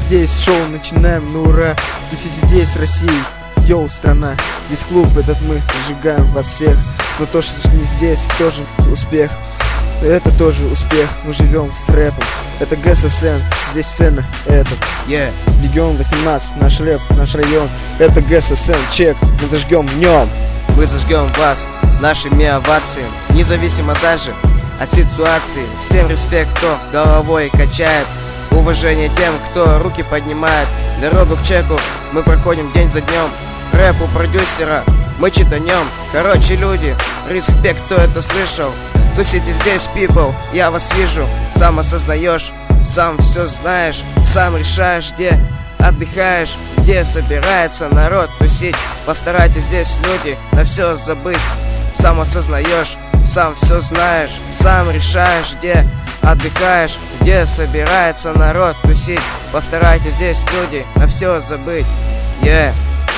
здесь, шоу начинаем на ура. Тусите здесь, Россия, йоу, страна. Здесь клуб, этот мы зажигаем вас всех. Но то, что не здесь, тоже успех. Это тоже успех, мы живем с рэпом. Это ГССН, здесь сцена, это Регион 18, наш рэп, наш район. Это ГССН, чек, мы зажгем днем. Мы зажгем вас нашими овациями, независимо даже от ситуации. Всем респект, кто головой качает. Уважение тем, кто руки поднимает. Дорогу к чеку мы проходим день за днем. Рэп у продюсера мы читанем. Короче, люди, респект, кто это слышал. Тусите здесь, people, я вас вижу. Сам осознаешь, сам все знаешь. Сам решаешь, где отдыхаешь, где собирается народ тусить. Постарайтесь здесь, люди, на все забыть. Сам осознаешь, сам все знаешь. Сам решаешь, где отдыхаешь, где собирается народ тусить. Постарайтесь здесь, люди, на все забыть. Yeah.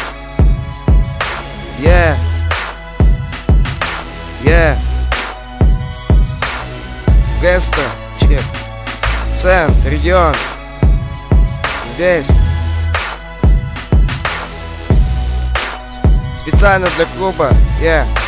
Yeah. Yeah. Геста, чек. Сцен, регион. Здесь. Специально для клуба. Yeah.